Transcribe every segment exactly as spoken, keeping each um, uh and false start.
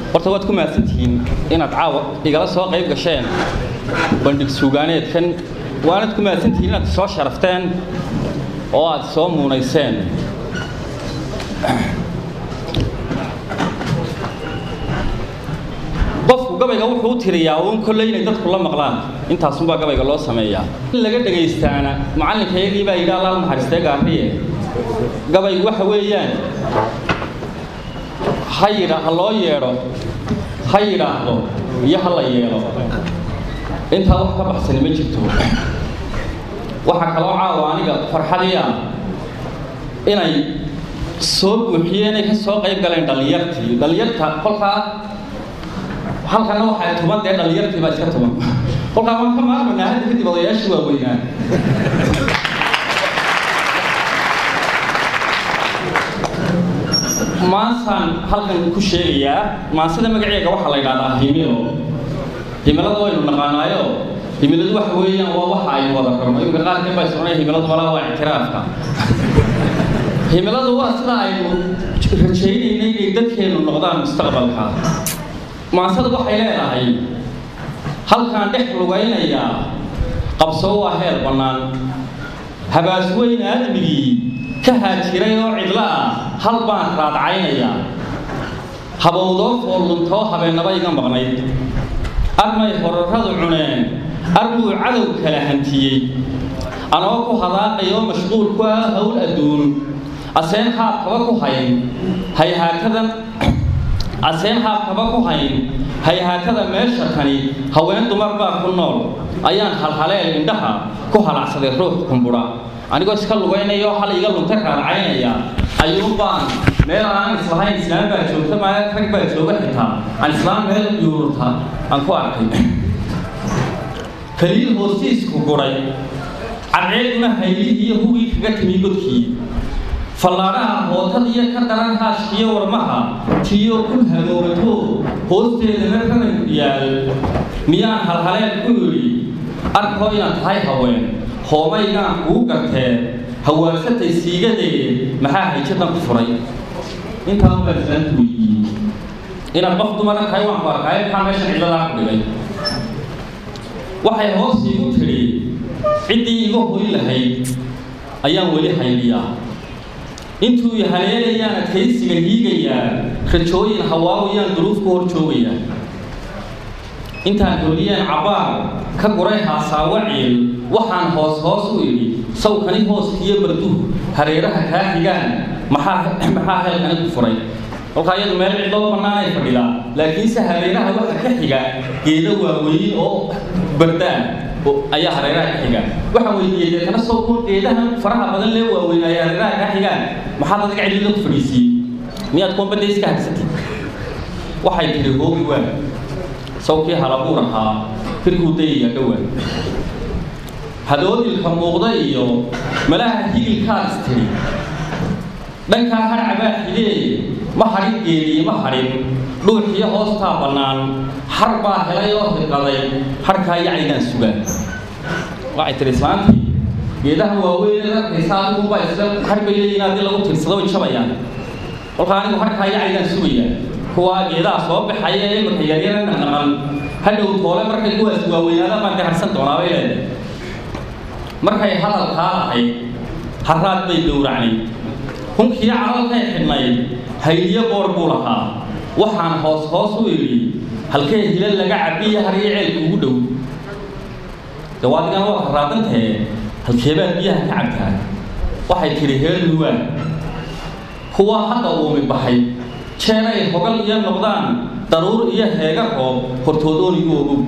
horta waad ku maasantihiin inaad caawa igala soo qayb gasheen bandhig suugaaneedkan waanad ku maasantihiin inaad soo sharafteen oo aad soo muunayseen qofku gabayga wuxuu tiriyaa uun kolley inay dadku la maqlaan intaasunbaa gabayga loo sameeyaa in laga dhagaystaana macallinkayagii baa yidhi allaal naxariistee gaariye gabaygu waxa weeyaan ha yidha ha loo yeedho ha yidhaahdo iyo ha la yeelo intaa wax ka baxsani ma jirto waxaa kaloo caawa aniga farxadii ah inay soo buuxiyeen inay ka soo qayb galeen dhallinyartii dhallinyarta kolkaa halkana waxay tuban dee dhallinyartii baa iska tuban kolkaa waan ka maarmanaa hadda kadib odayaashii waaweynaa maasaan halkan ku sheegayaa maasada magaceega waxaa la yidhahdaa himilo himilada waynu naqaanaayo himiladu waxa weeyaan waa waxa aynu wada rabno imika qaarkeen baa isodhanaya himiladu malaa waa ictiraafka himiladu waa sida aynu rajaynaynay inay dadkeenu noqdaan mustaqbalka maasada waxay leedahay halkaan dhex lugaynayaa qabso waa heel bannaan habaas weyn aadmigii ka haajiray oo cidla ah hal baan raadcaynayaa habowdoo foolluntoo habeennaba iga maqnayd armay horarradu cuneen arbuu cadow kala hantiyey anoo ku hadaaqayoo mashquul ku ah hawl adduun aseen haabkaba ku hayn hayhaatadan aseen haabkaba ku hayn hayhaatada meesha kani haween dumar baa ku nool ayaan halhaleel indhaha ku halacsaday ruux kumbudha anigoo iska lugaynaya oo hal iga lunta raadcaynaya ayuu baan meel aan islahayn islaam baa joogta maayo rag baa jooga xitaa aan islaam meel yuurta aan ku arkay kaliil hoostiisku guray cadceeduna haylihii iyo hugii kaga timi godkii fallaadhaha hootadiyo ka daran haashkiyo warmaha tiyo ku hamoogato hoosteedana rananku yaal miyaan halhaleel ku yidhi arkoo inaad tahay haween hoobaygaan kuu gartee hawaarsatay siigadee maxaa hayjadan ku furay intaa baa islaamku weydiiyey inaad qof dumara tahay waan ku arkaayo maxaa meeshan cidladaa ku dhigay waxay hoos iigu tidhi ciddii iga hoy lahayd ayaan weli hayliyaa intuu ihaleelayaan adkaysiga hiigayaa rajooyin hawaawayaan duruuf ku hor joogayaa intaan goliyeen cabbaar ka guray haasaawo ciil waxaan hoos hoos u idhi sawkani hooskiyo barduh hareeraha kaa xigaan maxaa maxaa helkani ku furay kolkaa iyadu meel cidloo bannaanay fadhidaa laakiinse hareeraha waxa ka xiga geedo waaweyn oo bardaan ayaa hareeraha ka xiga waxaan weydiiyey deetana soo kuwa geedahan faraha badan lee waaweyn ayaa hareeraha kaa xigaan maxaad adiga cidlida ku fadhiisiiyey miyaad kuwanbadda iska hagsatid waxay tidhi hoogi waa sawkii halabuur ahaa firkuu dayaya dhowaa hadoodilka muuqda iyo malaha higilkaad istiri dhankaa harcabaa xigee ma hadhin geeliye ma hadhin dhuuxiyo hoostaa bannaan har baa helay oo hiqaday harkaa yacaydaan sugaan waxay tidhi islaantii geedaha waaweyn arkaysaa adiguunbaa isla har bay leeyihin haddii lagu tirsado way jabayaan kolkaa anigu harkaa yacaydaan sugayaa kuwaa geedaha soo baxaya ee marka yaryara naqnaqan hadhow toole markay kuwaas waaweynaadaan baan gaharsan doonaa bay leedahay markay hadalkaa ahayd harraad bay gowracnay hunkii calalkay xidhnayd hayliyo boor buu lahaa waxaan hoos hoos u idhi halkee hila laga cabbiya hariyo ceelka ugu dhow dawaadigana waad harraadantahee halkeebaad biyaha ka cabtaa waxay tidhi heer nuwaa kuwaa hadda uumi baxay jeeray hogal iyo noqdaan daruur iyo heega roob hortoodoonigu ogow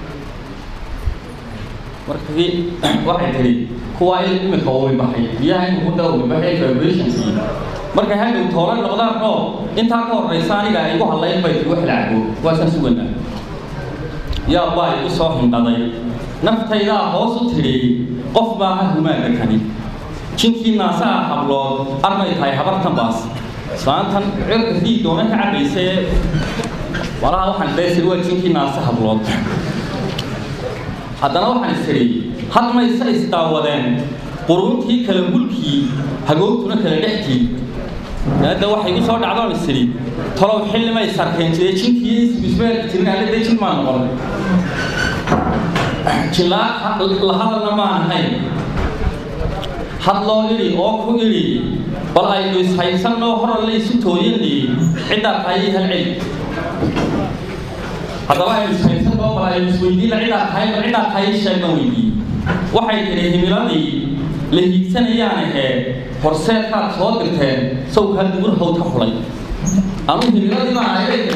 markii waxay tidhi kuwaa il imika uumi baxay biyaha imika da uumi baxay vibrationkii markay hadhow toolan noqdaan roob intaa ka horraysa aniga ay igu hadlayn bay tihi wax lacabo waasaan suganaa yaa baa igu soo hindhaday naftaydaa hoos u tidhi qof maaha humaaga kani jinkii naasaha hablood armay tahay habartan baas islaantan cirka dii doona ka cabbaysee walaha waxaan deesir waa jinkii naasa hablood haddana waxaan istiri hadmayse isdaawadeen quruntii kala mulkii hagoogtuna kala dhextii هذا واحد يقول صار عضلة السري طلعوا حل ما يصير كين تيجي كيس بسمة تيجي على تيجي ما نقول كلا لهذا لما هاي حلو إلي أو إلي بلا يدوس هاي سنة أخرى اللي ستوين لي عند هاي هالعلم هذا لا يدوس هاي سنة بلا يدوس ويدي لعند هاي عند هاي شيء نويدي واحد اللي هميلاني اللي سنة يعني هي فرصات كات صوت كتير سو كان دور هو تحولي أنا هميلاني ما عايز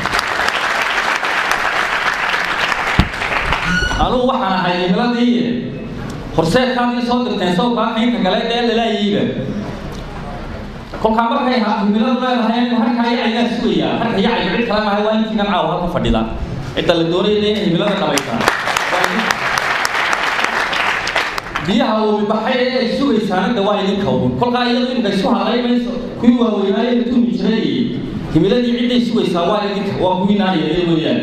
أنا واحد هاي هميلاني فرصات كان يصوت كتير سو كان هيك كلا ده لا يجيبه كل كامر هاي هميلاني ما هاي هاي هاي عيال سوية هاي هاي عيال كلام هاي وين كنا عاوها كفديلا إنت اللي دوري ده هميلاني كمان biyaha oo baxay ay suugaysaan dawaayeen kawun kolka iyadu in gasho halay mayso kuwi waaweynaaye tumi jiray himiladii ciiday suugaysaa waa idinka waa kuwinaanayay weeyaan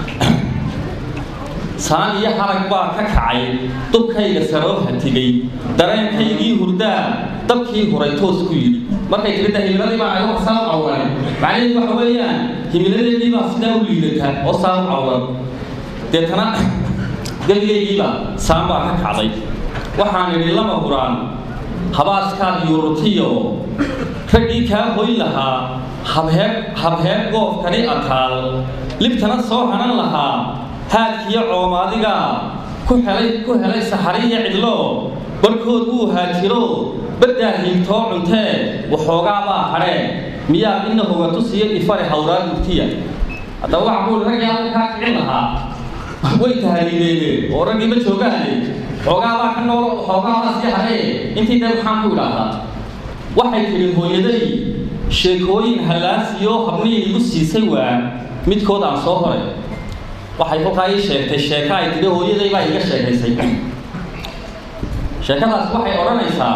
saan iyo harag baa ka kacay dubkayga saroo hatigay dareenkaygii hurdaa dabkii horay toos ku yiri markay tirada himiladii baa ay wax saaw awaan macnaheedu waxa weeyaan himiladii baa sidaa u liidata oo saaw awaan deetana galgeygii baa saan baa ka kacday waxaan idin lama huraan habaaskaad yuurtiyo ragii kaa hoy lahaa habheeb habheeb goofkani ataal libtana soo hanan lahaa haadkiyo coomaadiga ku helay ku helay saxariya cidlo barkood uu haajiro baddaa hiiltoo cuntee waxoogaa baa hadhee miyaad ina hogato siiyo ifare hawraad urtiya haddaba waxa buu ragii halkaa kicin lahaa way tahaliileeyeen oo ragii ma joogaane xoogaa baa ka nool xoogaa baa sii haray intii dad waxaan ku idhaahdaa waxay tiri hooyaday sheekooyin halaasiyo habnii igu siisay waa midkood aan soo horay waxay halkaa ii sheegtay sheeko ay tiri hooyaday baa iga sheekaysay sheekadaas waxay odhanaysaa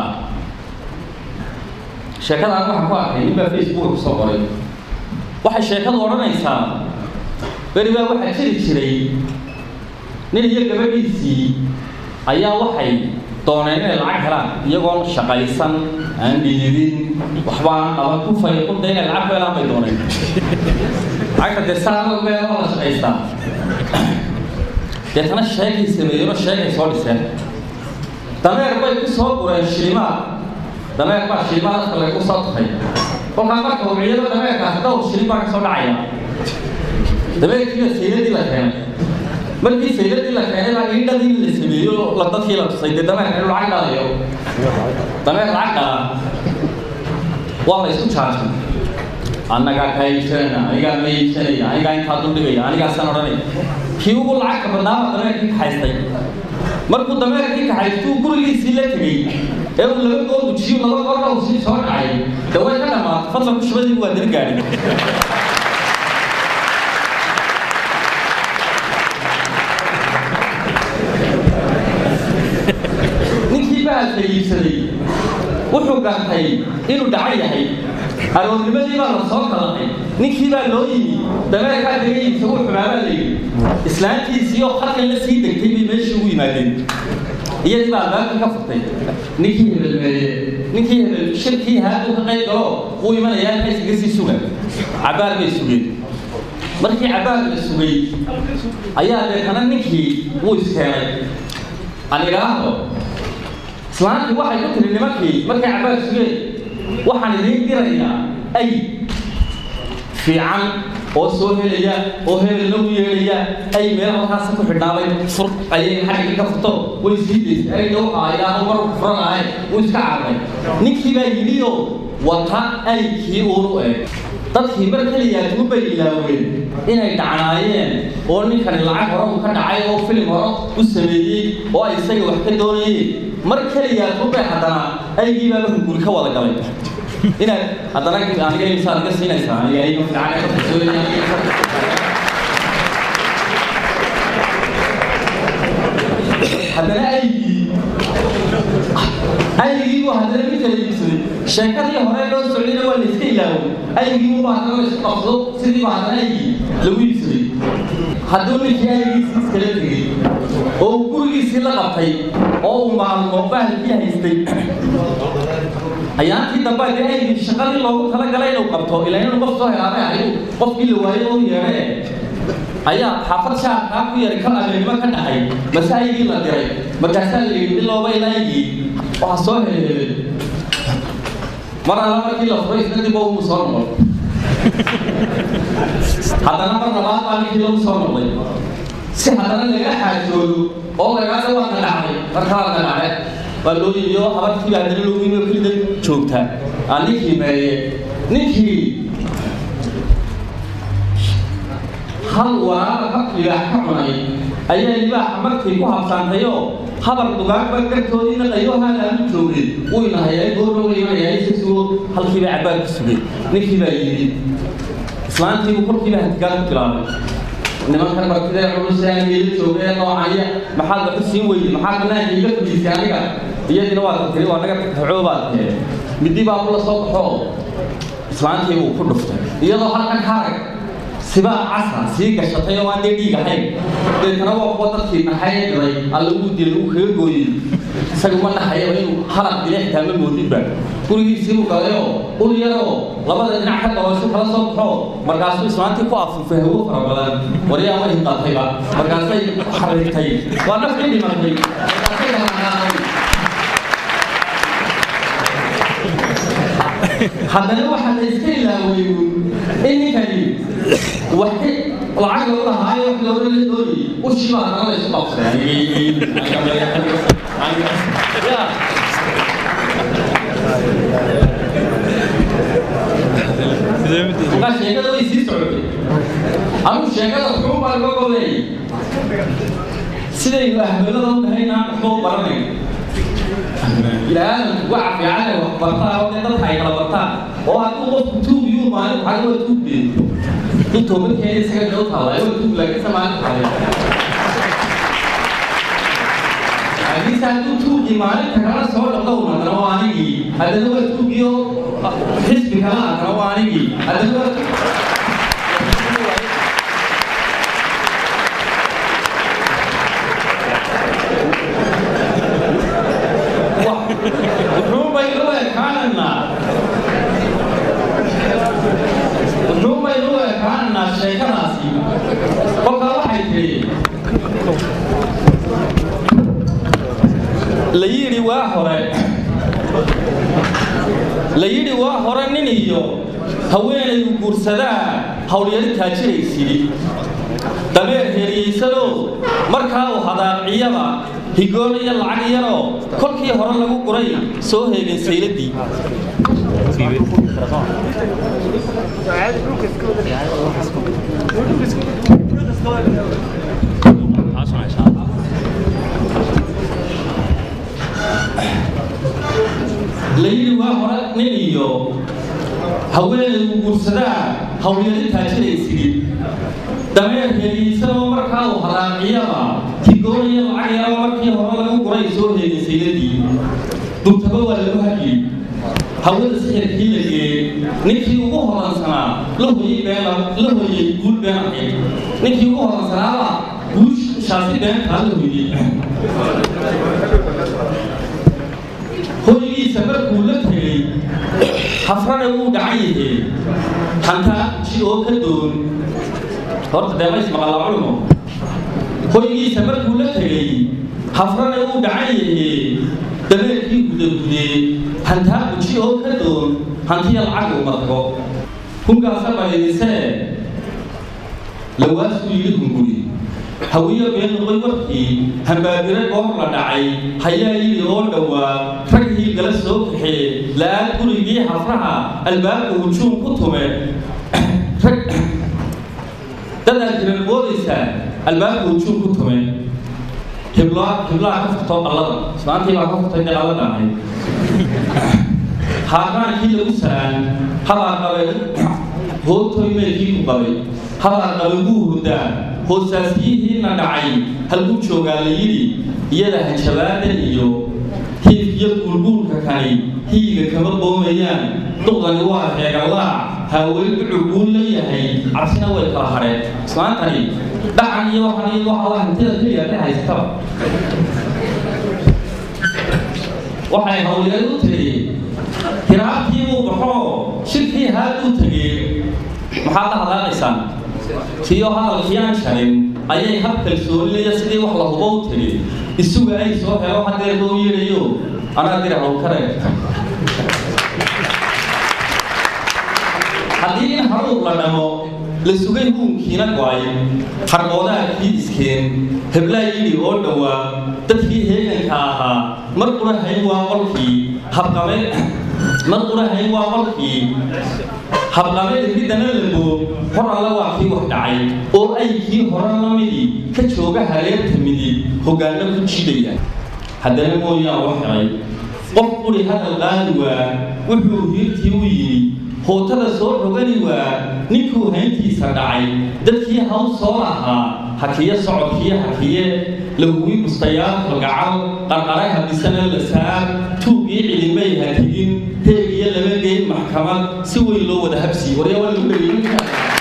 sheekadaan waxaan ku arkay ninbaa Facebook ku soo qoray waxay sheekadu odhanaysaa beri baa waxaa jiri jiray nin iyo gabadhiisii ayaa waxay dooneen inay lacag helaan iyagoon shaqaysan aan dhididin waxba aan qaban ku fayqunta inay lacag helaan bay dooneen lacagta dee saarada meelo la shaqaystaa deetana sheegay sameeyeenoo sheegay soo dhiseen dameer bay ku soo gureen shilimaad dameer baa shilimaadka lagu soo tahay kolkaa marka waciyada dameerkaas dhowr shilin baa ka soo dhacaya dameerkiiba sayladii la keenay markii sayladii la keenay baa indhadii la sameeyo la dadkii la tusay dee dameerka inuu lacag dhalayo dameer lacag dhala waa la isku jaarsan annagaa ka iibsanayna anigaa ma iibsanaya anigaa intaa duldhigaya anigaasaan odhanaya kii ugu lacagka badnaaba dameerkii kaxaystay markuu dameerkii kaxaystuu gurigiisii la tegey ee uu laba goor gujiyo laba goorna uu sii soo dhacay dee way ka dhammaatay fadlan ku shubadii waa diri gaadhin iibsaday wuxuu gartay inuu dhacay yahay aroornimadii baa la soo kalahay ninkii baa loo yimi dameerkaa degaysa uu xumaabaa la yidhi islaantiisii oo halkan la sii degtay bay meeshii ugu yimaadeen iyadii baa albaabka ka furtay ninkii hebelmeeye ninkii hebel shirkii haaduu ka qayb galo wuu imanayaa halka iskaga sii suga cabaar bay sugeen markii cabaar la sugay ayaa deetana ninkii wuu iskeenay aan idhaahdo islaantii waxay ku tiri nimankii markay cabaar sugeen waxaan idiin dirayaa ay fiican oo soo helaya oo hebelna u yeelaya ay meel halkaas ku xidhnaabay fur ayay xagga ka furto way sii deysay ay dhow ah ilaahu mar ku furanaay wuu iska caabay ninkii baa yidhiyo wata aykii uunu eeg dadkii mar kaliyaa ugu bay ilaaween inay dhacnaayeen oo ninkani lacag hore uu ka dhacay oo filim hore u sameeyey oo ay isaga wax ka doonayeen mar kaliyaa ugu bay haddana aygii baa hunguri ka wada galay inaad haddana aniga imsaad iga siinaysaa aniga ayga fiican ka fursoonaya haddana aygii aygii waa haddana mid kala iibsaday sheekadii hore loo socdayna waa la iska ilaaway aygii u baa haddana la isku qabsado sidii baa haddana aygii lagu iibsaday حدوني كياي سكلتي أو كوري سلا قطعي أو مع الموبايل فيها يستي أيام في دبا جاي الشغال اللي ترى جاي لو قطعه إلى إنه قصة هذا يعني قص كيلو وايد يعني أيام حافظ شاب كافي يركض على ما كان هاي بس هاي اللي دري بكسل اللي لو بيلاقي وحصله مرة لما كيلو فريس ندي بوه مصارمة هذا نمبر رباط على كيلو مصارمة سي هذا اللي حاجه أو اللي قاعد هو نلعبه فرخا نلعبه واللي يجيو هذا في بعد اللي يجيو كل ده شوكته أني كي ما نيجي هل وراء حق يحكمني أي اللي بقى حمك في كوها بسانتيو خبر دقاق بكر تودين غيره هذا المتوري وين هي يقول وين هي يسوي هل كي بعباد السبي نكي بعيد إسلام تي وكل كي بعد قال كلامه إنما كان بكتير عروس يعني يلتوه نوعية محل بحسين وين محل بناء يجيب في الجامعة هي دي نوع تقريبا وأنا كعوبات بدي بقى والله صوت حول إسلام تي وكل دفتر يلا حركة حركة سباق عصر سيك الشطية وانده ديك هاي تنوع قوة في محايا جري اللو دي لو خير قوي سيقومنا حيا وينو حرق بليه تعمل موجود كل يسيبو قليو قول يلو لابد أن نحكي قواسو خلاصو بحو مركاسو إسلامتي قوافو فهو فرابلان وريا وين قاطيبا مركاسي حرقتي وانا في دي مركي حتى لو واحد يستيلا ويقول إني كريم واحد العقل والله هاي واحد لو اللي دوري وش ما أنا ليش بقص يعني يا وقاش شيء كذا يصير سعودي أنا شيء كذا حكومة بالقبلي سيدي أهبلهم هنا حكومة برنامج لا وقع في عالم وقبرتها وقدرت هاي قبرتها وهذا توب يوم ما هذا هو توب دي توب من كان يسكت جوه طالع هو توب لكن سمعت عليه هذه ساعة توب دي مالك كذا صور الله ما ترواني هذا هو توب يو حس بكلام ترواني هذا هو وحوم يروح كاننا وحوم يروح كاننا شيء كناسي وقال حيتي ليري واحد ليري واحد نينيو هوين يقرصدا هوليال تاجريسي دبير هريسلو مركاو هذا عيبا هيقول يا العقيرو كل كي هرن لقو قري سو هيجن سيلدي ليلي واحد نينيو هوين قرصدا هوليال تاجريسي دبير هريسلو مركاو هذا عيبا هيقول يا العقيرو مركي هرن لقو قري سو هيجن سيلدي دكتور ولا مهاجي هؤلاء السحر كله نكشي وقوه رانسنا له يبان له يقول بان نكشي وقوه رانسنا وش شاسي بان هذا هو هو يجي سبب كله هي حفرنا هو دعيه حتى شيء كدون هرت دائما اسمع الله علمه هو يجي سبب كله هي حفرنا هو دعيه دبل كي بده بده هنتا بشي هو كدون هنتي العقل مرتبو كم قاسم على النساء لو أسوي لكم قولي هوية بين غيرتي هم بادرة قمر دعي هيا يقول دوا فرقه جلسوا في لا تقولي بيه حفرها الباب وشوم كتمه فرق تدرك البوليسة الباب وشوم كتمه كبلا كبلا كفتو الله سبحانه وتعالى كفتو إن الله نعم هذا كي لوسان هذا قبل هو توي ملكي قبل هذا قبل بوهدا هو ساسيه ندعي هل بوشو قال يدي يلا هالشباب اليوم هي يقول بول كاي هي كمان بوميان duqani waa heegalaa haween ducul leeyahay cabsina way kala hareen islaantani dhacan iyo waxan iyo waxa la hantida kaliya ka haysata waxay hawleed u tiri kiraabtii uu baxo shirkii haad u tagay maxaa la hadlaysan siyo hadalkii aan sharin ayay hab kalsoonilaya sidii wax la hubo u tiri isuga ay soo helo hadeer loo yeerayo anaa dira hawl kare haddii in haruur la dhamo la sugay huunkiina go'ay harqoodaha kii iskeen heblaa yidhi oo dhowaa dadkii heeganka ahaa mar qurahayn waa qolkii habqabe mar qurahayn waa qolkii habqabeed ridana labo hor alla waa kii wax dhacay oo ay kii hore la midii ka jooga hareerta midib hoggaanno ku jidaya haddana mooyaa wax helay qof quri hadal qaadi waa wuxuu hiirtii u yimi hootada soo rogani waa ninkuu hayntiisa dhacay dadkii hawl soo lahaa hakiye socodkii hakiye laguwii bustayaal kalgacal qarqaray habisana la saar tuugii cilimay hatigin heegiyo lama geyn maxkamad si weyn loo wada habsiiy warya waa lagu dhaliilinka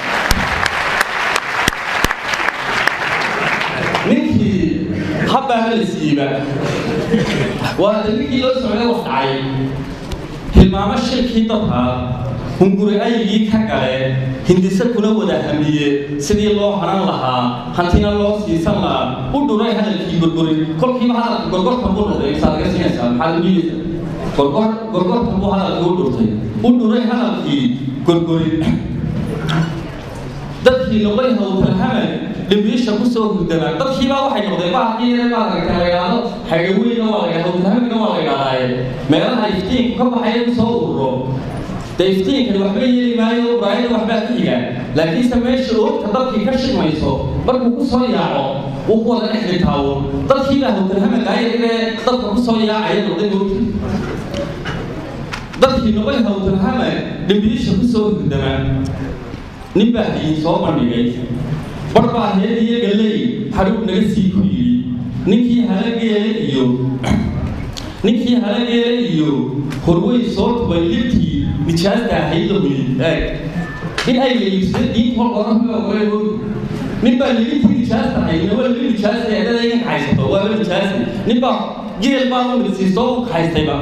ninkii habbaa la siiba waa ninkii loo socday wax dhacay hilmaamo shirkii dadka hunguri aygii ka gale hindise kuna wada hamiye sidii loo haran lahaa hantina loo siisan lahaa u dhuray hadalkii gorgori kolkiiba hadalka gorgortan buu noqday isaad ga siinaysaa maxaad udiidaysa gorgor gorgortan buu hadalkii u dhurtay u dhuray hadalkii gorgori dadkii noqday hawtalhaman dhimbiisha ku soo hurdamaan dadkiibaa waxay noqdeen bahalkii yare baa ragta la yidhaahdo xagaweyna waa la yidhahda hawtalhamanna waa la yidhahdaaye meelaha iftiinku ka baxaya ku soo ururo dayftiinkan waxba yeeli maayo buraayada waxbaa ka xiga laakiinse meesha oogta dadkii ka shigmayso markuu ku soo yaaco wuu ku wada dhex dhintaawo dadkiibaa hawtalhamankaayadee dadka ku soo yaacaya noqday oogta dadkii noqday hawtalhaman dhimbiisha ku soo hurdamaa nin baa hayin soo bandhigay bar baa heed iyo galley xadhuub naga sii ku yidhi ninkii halageele iyo ninkii halageele iyo horwey soo tubay libtii nijaasta ahayd la wili eeg in ay leeyibsada diinta hor oranka ogoleego nin baa libtii nijaasta ahayd waa libi nijaasta eedada iga kaxaysato waa la nijaasta nin baa geel baa u midsiisoo u kaxaystayba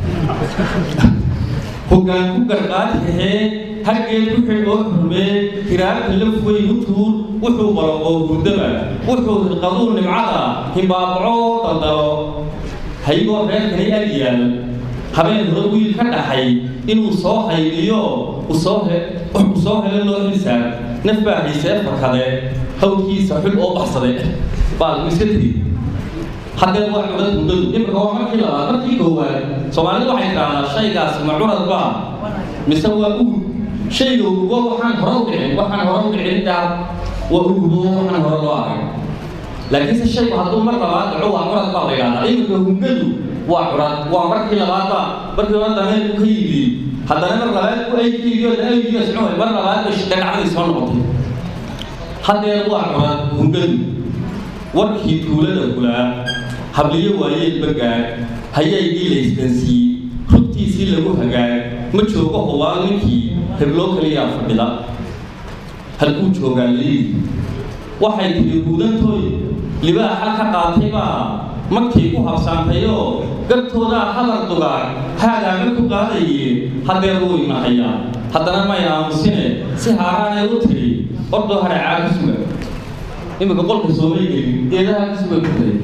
hoggaan ku garqaadhahee haggeed ku xidh oo xurmee hiraabka la fugay u tuur wuxuu balaqoo hurdaba wuxuu hilqaduu nimcada himbaabacoo daldalo haygoo reerkani agyaal habeen hore wiil ka dhaxay inuu soo hayliyo u soo helo loo xilsaa naf baa haysee fakade hawdkiisa xul oo baxsaday baal iska tiri haddee waa curad mudadu imika waa markii labaad markii koowaad soomaalidu waxay tidhaahdaa shaygaasi ma curad baa mise waa ugub shayga ugubo waxaan hore u dhicin waxaan hore u dhicin daa waa ugubo waxaan hore loo arag laakiinse shaygu hadduu mar labaad dhaco waa curad baa la yidhahdaa imika hungadu waa curad waa markii labaadba markii hore dameerku ka yimid haddana mar labaad ku aygiiyo aygiiyo socon mar labaad bay dhagacdii soo noqotay haddee waa curad hungadu warkii tuulada kulaa habliyo waayeel bagaag hayaygii la isdansiiyey rugtiisii lagu hagaag ma joogo hubaal ninkii hebloo kaliyaa fadhida halkuu joogaa layidhi waxay tiri guudantooy libaaxa ka qaatay baa magtii ku habsaantayoo gartoodaa hadal dugaag haadaama ku qaadaye hadeer wuu inahayaa haddana may aamusine si haaraanay u tiri ordoo haracaa ku suga imika qolka soomay gelin eedaha ku suga ku tahay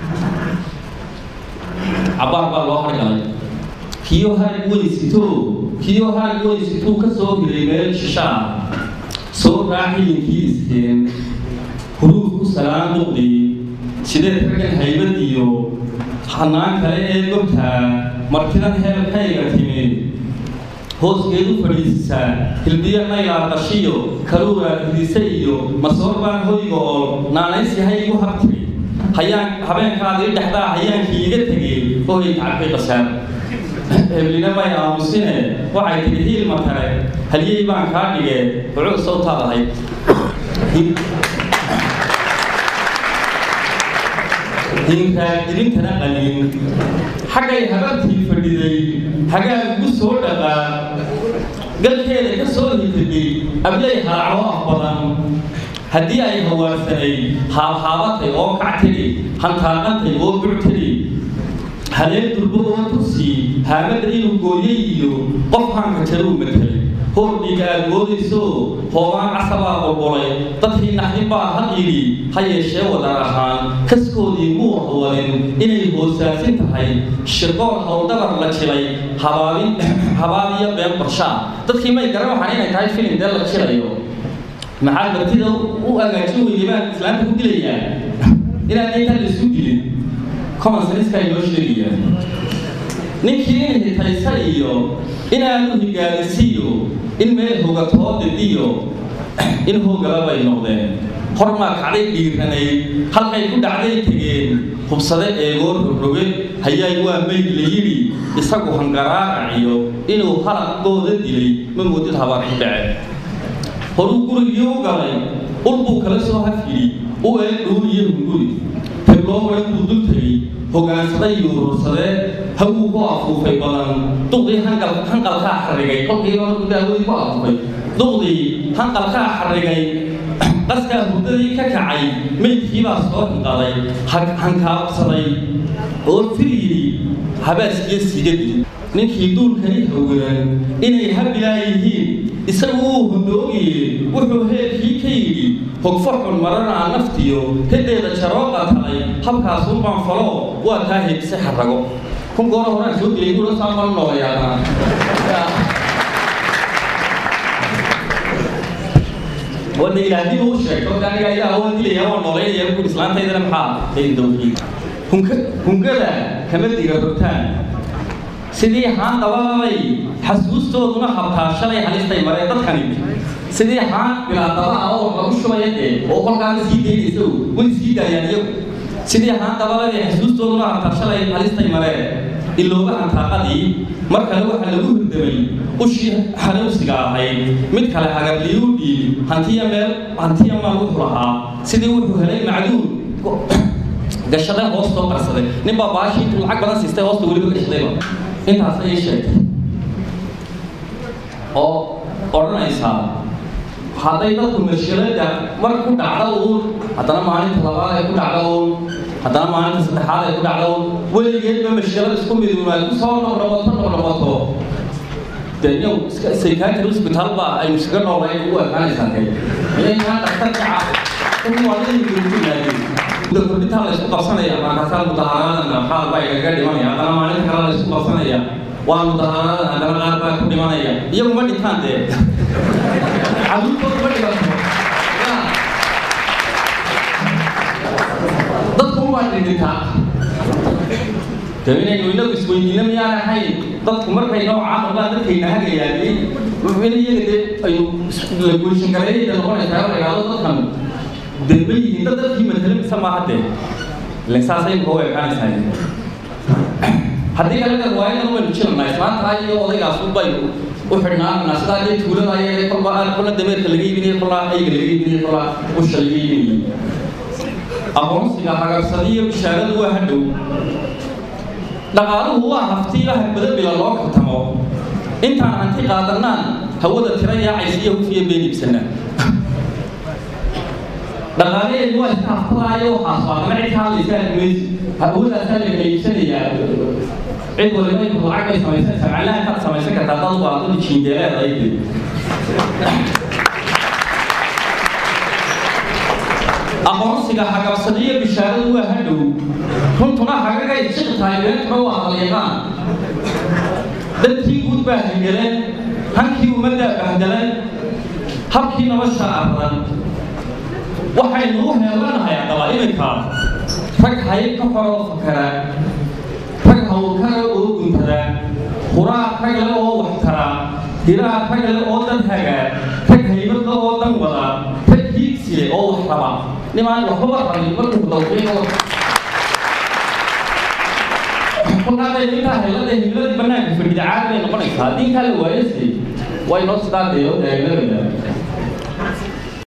cabbaar baa loo hargalay kiyo haag weysito kiyo haag weysituu ka soo hiray meel shishaa soo raac hilinkii iskeen huruuf ku salaan duqdii sideed raggan haybad iyo hanaan kale ee gobtaa martidan heelkayga timi hoosgeedu fadhiisisaa hilbiyo naylaa qashiyo kaluuraa hidise iyo masoor baan hoyga ool naanaysi hay igu habtiri hayaan habeenkaadii dhexdaa hayaankii iga tegey hoy tacabkay qasaar heblina may aamusine waxay tiri hiilma kale halyey baan kaa dhigee wucuu sawtaad ahayd hinkaagirintana qalin xaggay habartii fadhiday hagaa ugu soo dhaqaa قال كذا كسر يتدي أبلي هرعوا أفضل هدي أي هو سني حال حالته أو كعتري هنتاقنته أو بعتري هل يدربوا تسي هذا دين قويه قفهم كتلو مثلي هو بيجا قوليسو هو عصبة قبولي تطهي نحن بعهدي هاي الشيء ودرهان كسكودي مو أولين إني هو ساسين تهاي شرقون هو دبر لشلي حبابي حبابي بيم برشا تطهي ما يقرأوا حنين تهاي فيلم ده لشليو محل بتيجي وأجتوا اللي ما إسلام تقول لي يعني إلى أن يتحدث سجلين كمان سنس كاي يوشلي نكين هتايسايو إن أنو هجالسيو إن ما هو قطعات ديو إن هو قلبي نقدين حرمك عليه بيرناي هل هيكون عليه تجين خبصة إيجور رجل هيا يوا ميل ليري يسقو هنجرار عيو إنه خلق دود دلي من مدة هوار بعد هروكور يو قلبي أربو كلاسو هفيري أو إيه رولي رولي تبلغ بدل تري هوجان سداي يورسده هو قافو في بدن تقضي هنقل هنقل خا حرجي تقضي داوي قافو تقضي هنقل خا حرجي قسكا بدري ككعي ميتي باس oo qaaday hanka saday oo fiiri habaas yeesigadi ninkii duulkani hawgan inay habilaayihiin isagu hundoogiye wuxuu heerkii ka yiri hogfarxun marana naftiyo hedeeda jarooqa talay habkaas uu baan falo waa taa heebsi xarago kun goor hore soo gelay uu soo mal nooyaana وأن إلهي هو الشيء كان قاعد هو اللي هو النورين يقول الإسلام تيجي لمحا بين دوكي هم ك هم كذا كمل دي قبرتان سيدي حان دواوي حسوس تو دونا حبتا شلي حليس تاي مرة تدخني سيدي حان بلا دوا أو رمش ما يدي أو كل كان سيدي يسوع وين سيدا يعني سيدي حان دواوي حسوس تو دونا حبتا شلي حليس تاي مرة اللغة عن ثقافي مركز لغة حلوه الدمي وشي حلو سجاهي من كله حاجة ليودي هنتيا مال هنتيا مال وحرها سيدي وحرها معدود قشطة هوست وقرصة نبى باشي تلعب بدن سيستم هوست ولي بقشطة أنت هسه شيء أو أورنا إنسان هذا إذا كمشيله ده مركون دعوه هذا ما عنده طلبات يكون دعوه هذا ما عنده استحالة يكون دعوه ولا يجيب مشيله يسكون بدون ما يصور نربطه نربطه دنيو سيكون تروس بثالبا أي مشكلة ولا يقوى كان إنسان يعني هذا ترجع كل واحد يقول يعني ده كل بثال يسوق قصنا يا ما كسر مدهران أنا حال باي كذا دي مانيا أنا ما عنده كلام يسوق قصنا يا وان مدهران أنا ما أعرف كل مانيا يوم ما دكان ده عدو كل ما دكان ده كل ما دكان تبين إنه إنه بس وين ينام يا هاي تذكر مرة هاي نوع عام الله تذكر إنها هاي يعني وين يجي أيو لقول شنكري ده نقول إنه هذا هذا تذكر دبي هنا تذكر مثلاً سماعته لساسين هو كان ساي هذه كلام الرواية نقول نشيل ما يسمع هاي ولا ياسوب بايو وحنا الناس هذه تقولون هاي كل ما كل دمير كلجي بني كل هاي كلجي بني كل وشلجي بني أقوم سيدا حاجة صديق بشارة واحد دقالو هو هفتي له بدل بلا لوك تمو انت انت قادرنا هو ده ترى عايزيه وفي بيني بسنه دقالي هو هفتايو حاصل ما عيتها لسان ميز هو ده سنه كيسني يا عيد ولا ما يقول عقل سميسه على حق سميسه كتطلب على طول تشيندله رايد aqoonsiga xagabsadiyo bishaaradu waa hadhow runtuna xagaga ay shaqo tahay beentuna waa qaliyaan dadkii guud baa hangaleen hankii ummadda bahdalan habkii nolosha arran waxaynu u heelanahay qabaa'ilka rag hay ka xoro fakara rag hawlkara oo guntada quraa rag la oo wax tara diraa rag la oo dad haga rag haybad oo dan wada rag hiigsi oo wax raba nimaan waxba rabin markuu dawqiyo kuna inta helada hilada banaanka fadhiida caadi noqonaysa hadii kale waayay way noo sidaadayo deegaanada